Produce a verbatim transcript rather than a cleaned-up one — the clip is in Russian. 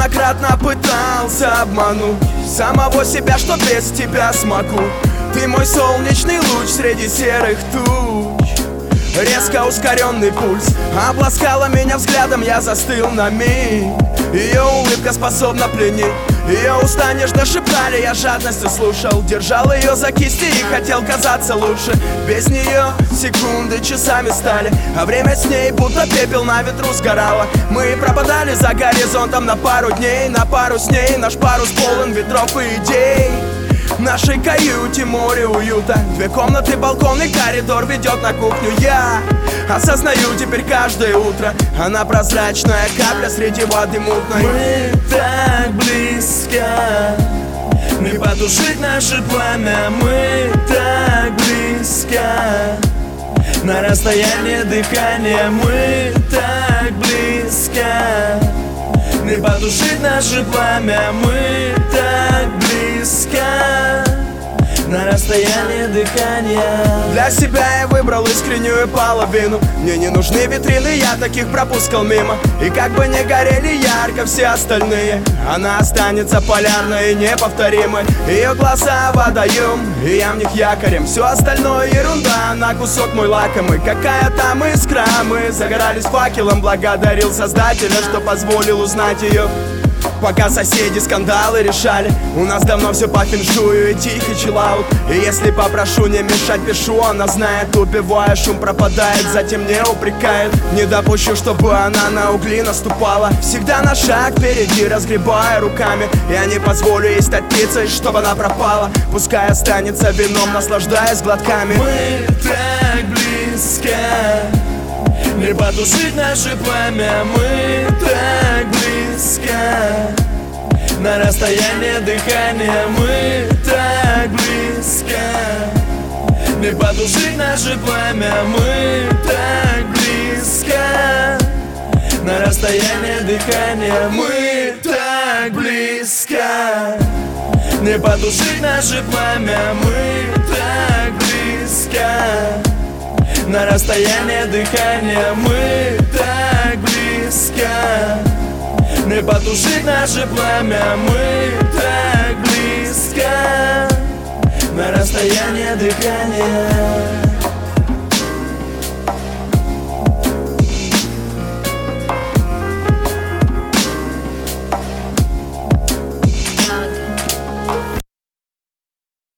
неоднократно пытался обмануть самого себя, что без тебя смогу. Ты мой солнечный луч среди серых туч. Резко ускоренный пульс обласкала меня взглядом, я застыл на миг. Ее улыбка способна пленить. Ее уста нежно шептали, я жадностью слушал. Держал ее за кисти и хотел казаться лучше. Без нее секунды часами стали, а время с ней будто пепел на ветру сгорало. Мы пропадали за горизонтом на пару дней. На пару с ней наш парус полон ветров и идей. В нашей каюте море уюта. Две комнаты, балкон и коридор ведет на кухню. Я осознаю теперь каждое утро. Она прозрачная капля среди воды мутной. Мы так близко, не потушить наше пламя. Мы так близко, на расстоянии дыхания. Мы так близко, не потушить наше пламя. Мы так близко, на расстоянии дыхания. Для себя я выбрал искреннюю половину. Мне не нужны витрины, я таких пропускал мимо. И как бы не горели ярко все остальные, она останется полярной и неповторимой. Ее глаза водоем, и я в них якорем. Все остальное ерунда, она кусок мой лакомый. Какая там искра, мы загорались факелом. Благодарил Создателя, что позволил узнать ее. Пока соседи скандалы решали, у нас давно все по феншую и тихий чиллаут. И если попрошу не мешать, пишу, она знает. Убивая, шум пропадает, затем не упрекает. Не допущу, чтобы она на угли наступала. Всегда на шаг впереди, разгребая руками. Я не позволю ей стать птицей, чтобы она пропала. Пускай останется вином, наслаждаясь глотками. Мы так близко, не потушить наше пламя. Мы так близко, на расстоянии дыхания. Мы так близко, не потушить наше пламя. Мы так близко, на расстоянии дыхания. Мы так близко, не потушить наше пламя. Мы так близко, на расстоянии дыхания. Мы так близко, не потушить наше пламя. Мы так близко, на расстоянии дыхания.